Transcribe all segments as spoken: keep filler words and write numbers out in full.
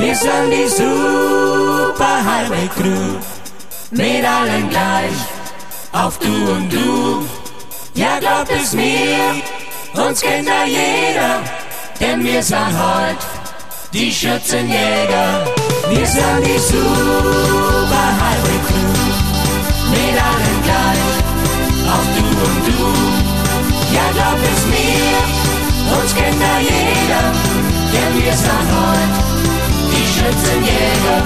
Wir sind die Super Highway Crew, mit allen gleich, auf Du und Du. Ja, glaubt es mir, uns kennt da jeder, denn wir sind heut die Schützenjäger. Wir sind die Super Highway Crew, mit allen gleich, auf Du und Du. Ja, glaubt es mir, uns kennt da jeder, denn wir sind heut die Schützenjäger.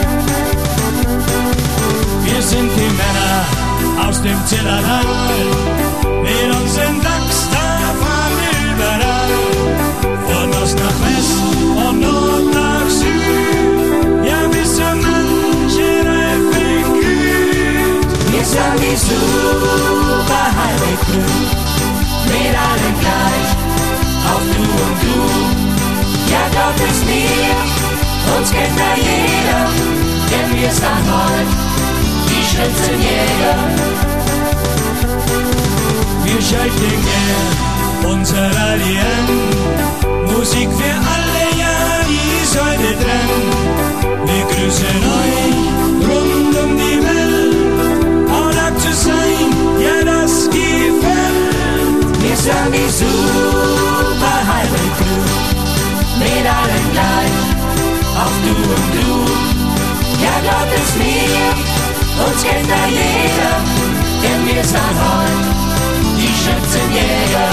Wir sind die Männer aus dem Zillertal, mit unseren Dachs, da fahren wir überall. Von Ost nach West und Nord nach Süd, ja bis zur manchen Kühl. Wir sind die Super Highway Crew, mit allen gleich, auf Du und Du. Ja, glaubt es mir, uns kennt da jeder, denn wir sind heut die Schützenjäger. Wir schalten gern unser Radio, Musik für alle, ja, die Säule drin. Wir grüßen euch rund um die Welt, auch da zu sein, ja, das gefällt. Wir sind die Super Highway Crew, mit allen gleich, auf Du und Du. Ja, glaubt es mir, uns kennt da jeder, denn wir sind heut die Schützenjäger.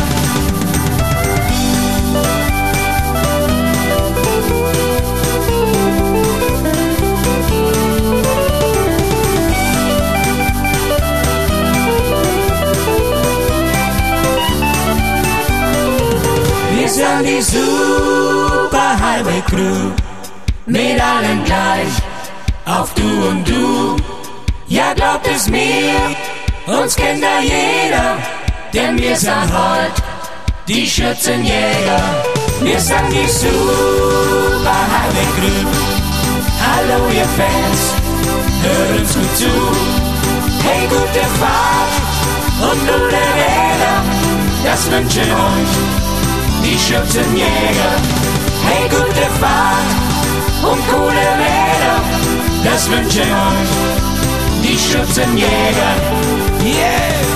Wir sind die Super Highway Crew, mit allen gleich, auf Du und Du. Ja, glaubt es mir, uns kennt da jeder, denn wir sind heut die Schützenjäger. Wir sind die Super Highway Crew. Hallo ihr Fans, hört uns gut zu. Hey, gute Fahrt und gute Räder, das wünschen euch die Schützenjäger. Hey, gute Fahrt und coole Räder, das wünschen euch die Schützenjäger. Yeah!